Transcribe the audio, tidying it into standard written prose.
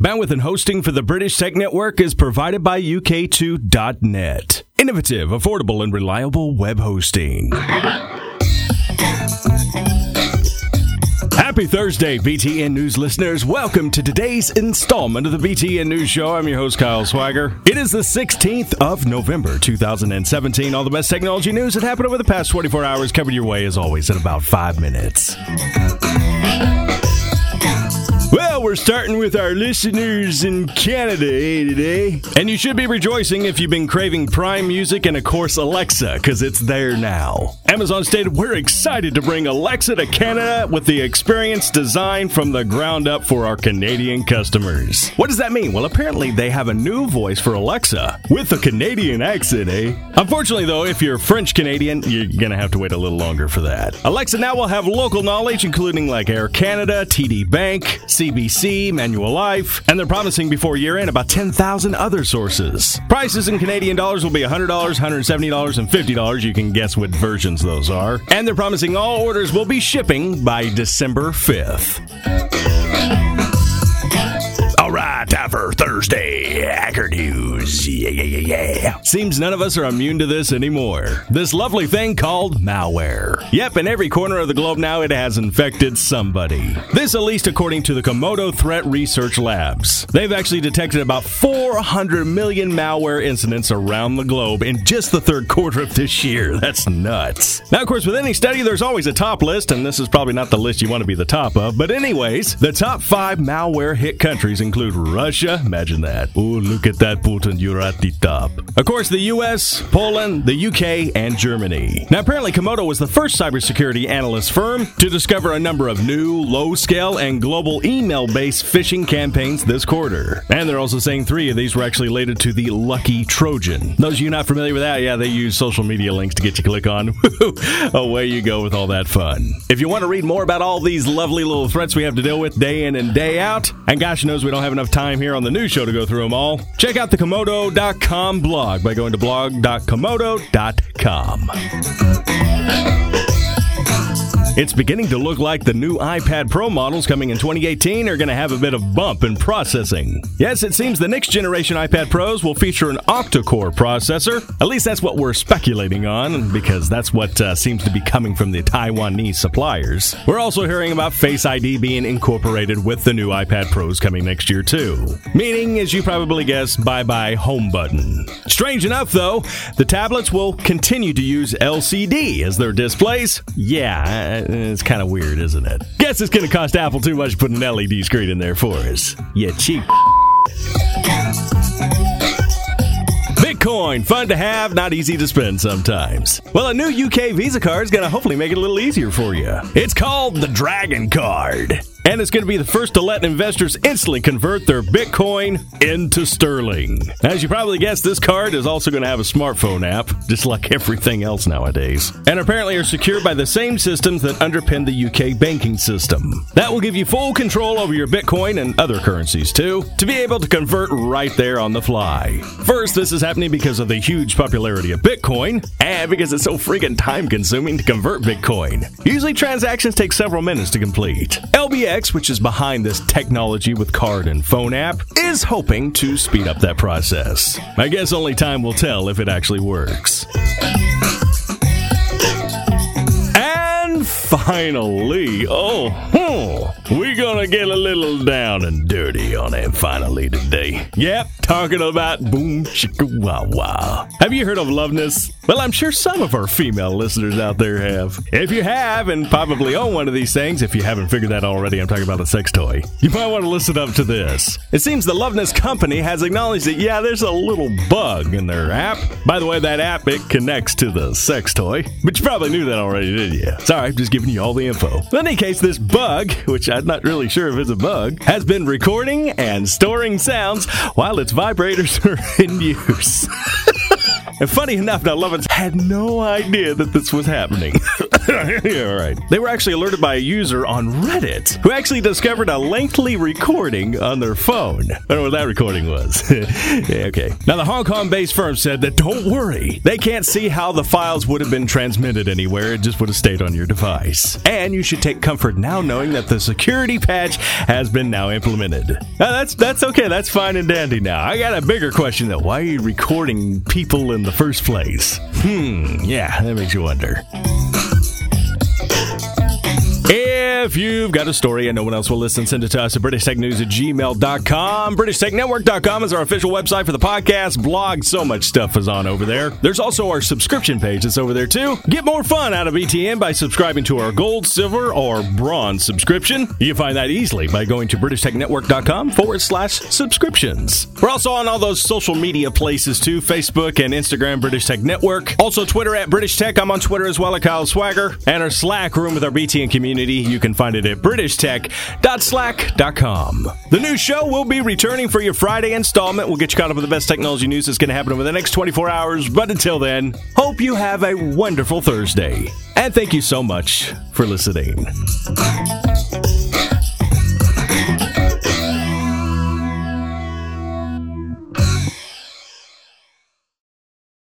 Bandwidth and hosting for the British Tech Network is provided by UK2.net. Innovative, affordable, and reliable web hosting. Happy Thursday, BTN News listeners. Welcome to today's installment of the BTN News Show. I'm your host, Kyle Swagger. It is the 16th of November, 2017. All the best technology news that happened over the past 24 hours covered your way, as always, in about 5 minutes. Well, we're starting with our listeners in Canada today. And you should be rejoicing if you've been craving Prime Music and, of course, Alexa, because it's there now. Amazon stated, we're excited to bring Alexa to Canada with the experience designed from the ground up for our Canadian customers. What does that mean? Well, apparently they have a new voice for Alexa with a Canadian accent, eh? Unfortunately, though, if you're French-Canadian, you're going to have to wait a little longer for that. Alexa now will have local knowledge, including like Air Canada, TD Bank, CBC, Manulife, and they're promising before year-end about 10,000 other sources. Prices in Canadian dollars will be $100, $170, and $50. You can guess what versions those are. And they're promising all orders will be shipping by December 5th. All right, time for Thursday Hacker News. Yeah. Seems none of us are immune to this anymore. This lovely thing called malware. Yep, in every corner of the globe now it has infected somebody. This at least according to the Komodo Threat Research Labs. They've actually detected about 400 million malware incidents around the globe in just the third quarter of this year. That's nuts. Now, of course, with any study, there's always a top list, and this is probably not the list you want to be the top of. But anyways, the top 5 malware hit countries include Russia. Imagine that. Oh, look at that, Putin. You're at the top. Of course, the U.S., Poland, the UK, and Germany. Now, apparently, Komodo was the first cybersecurity analyst firm to discover a number of new, low-scale, and global email-based phishing campaigns this quarter. And they're also saying 3 of these were actually related to the Lucky Trojan. Those of you not familiar with that, yeah, they use social media links to get you to click on. Away you go with all that fun. If you want to read more about all these lovely little threats we have to deal with day in and day out, and gosh knows we don't have enough time here on the news show to go through them all, check out the Komodo.com blog by going to blog.komodo.com. It's beginning to look like the new iPad Pro models coming in 2018 are going to have a bit of bump in processing. Yes, it seems the next generation iPad Pros will feature an octa-core processor. At least that's what we're speculating on, because that's what seems to be coming from the Taiwanese suppliers. We're also hearing about Face ID being incorporated with the new iPad Pros coming next year too. Meaning, as you probably guessed, bye-bye home button. Strange enough, though, the tablets will continue to use LCD as their displays. Yeah, it's kind of weird, isn't it? Guess it's going to cost Apple too much to put an LED screen in there for us. Yeah, cheap. Bitcoin, fun to have, not easy to spend sometimes. Well, a new UK Visa card is going to hopefully make it a little easier for you. It's called the Dragon Card. And it's going to be the first to let investors instantly convert their Bitcoin into sterling. As you probably guessed, this card is also going to have a smartphone app, just like everything else nowadays. And apparently are secured by the same systems that underpin the UK banking system. That will give you full control over your Bitcoin and other currencies, too, to be able to convert right there on the fly. First, this is happening because of the huge popularity of Bitcoin, and because it's so freaking time-consuming to convert Bitcoin. Usually, transactions take several minutes to complete. LBX, which is behind this technology with card and phone app, is hoping to speed up that process. I guess only time will tell if it actually works. And finally, we're gonna get a little down and dirty on it finally today. Yep, talking about boom chicka wah wah. Have you heard of Loveness? Well, I'm sure some of our female listeners out there have. If you have, and probably own one of these things, if you haven't figured that already, I'm talking about a sex toy, you might want to listen up to this. It seems the Loveness company has acknowledged that, yeah, there's a little bug in their app. By the way, that app, it connects to the sex toy. But you probably knew that already, didn't you? Sorry, I'm just giving you all the info. In any case, this bug, which I'm not really sure if it's a bug, has been recording and storing sounds while its vibrators are in use. And funny enough, now Lovitz had no idea that this was happening. Yeah, all right. They were actually alerted by a user on Reddit who actually discovered a lengthy recording on their phone. I don't know what that recording was. Yeah, okay. Now, the Hong Kong-based firm said that don't worry. They can't see how the files would have been transmitted anywhere. It just would have stayed on your device. And you should take comfort now knowing that the security patch has been now implemented. Now, that's okay. That's fine and dandy now. I got a bigger question, though. Why are you recording people in the first place? Yeah, that makes you wonder. If you've got a story and no one else will listen, send it to us at BritishTechNews@gmail.com. BritishTechNetwork.com is our official website for the podcast, blog. So much stuff is on over there. There's also our subscription page that's over there, too. Get more fun out of BTN by subscribing to our gold, silver, or bronze subscription. You can find that easily by going to BritishTechNetwork.com/subscriptions. We're also on all those social media places, too. Facebook and Instagram, British Tech Network. Also, Twitter at British Tech. I'm on Twitter as well at Kyle Swagger. And our Slack room with our BTN community. You can find it at BritishTech.slack.com. The new show will be returning for your Friday installment. We'll get you caught up with the best technology news that's going to happen over the next 24 hours. But until then, hope you have a wonderful Thursday. And thank you so much for listening.